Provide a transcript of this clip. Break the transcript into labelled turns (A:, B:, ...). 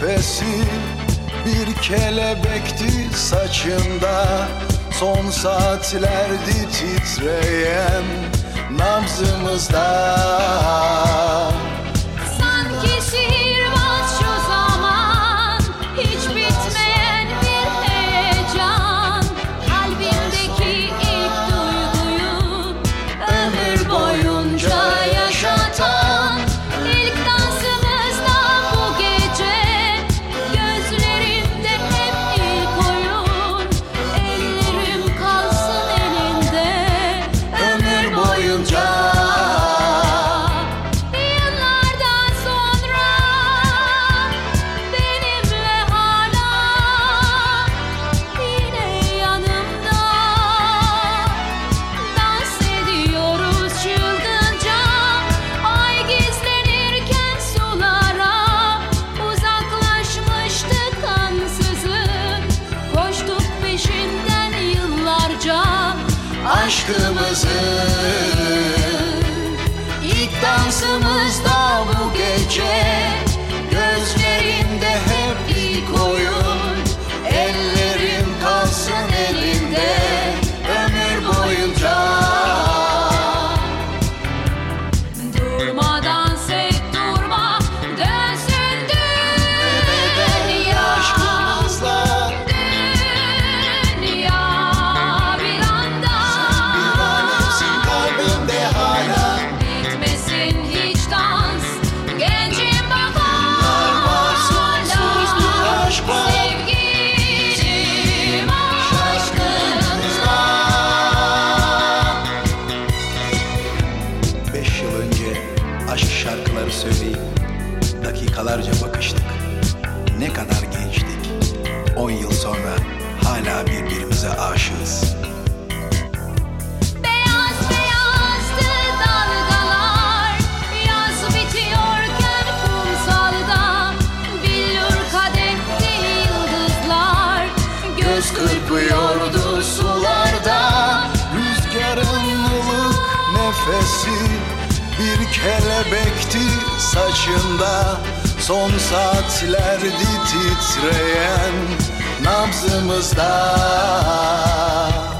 A: nefesi bir kelebekti saçında. Son saatlerdi titreyen nabzımızda.
B: Sanki sihirbaz şu zaman, hiç bitmeyen bir heyecan. Kalbimdeki ilk duyguyu ömür boyunca yaşatan. İlk dansımızda bu gece, gözlerimde hep ilk oyun. Ellerim kalsın elinde ömür boyunca. Yıllardan sonra benimle hala yine yanımda dans ediyoruz çılgınca. Ay gizlenirken sulara uzaklaşmıştık ansızın. Koştuk peşinden yıllarca aşkımızın. İlk dansımızda bu gece, gözlerinde hep ilk oyun. Ellerim kalsın elinde ömür boyunca. Durma dans et, durma, dönsün dünya.
A: Aşkımızla
B: Dünya bir anda
A: varimsin kalbimde hala.
B: bitmesin hiç dans. Gencim bak
A: var, sonsuz bir aşk var.
B: sevgilim aşkımızla.
A: 5 yıl önce aşk şarkıları söyleyip dakikalarca bakıştık. Ne kadar gençtik. 10 yıl sonra hala birbirimize aşığız.
B: Beyaz beyazdı dalgalar, yaz bitiyorken kumsalda. Billur kadehli yıldızlar göz
A: Kırpıyordu sularda. Rüzgarın ılık nefesi bir kelebekti saçında. Son saatlerdi titreyen nabzımızda.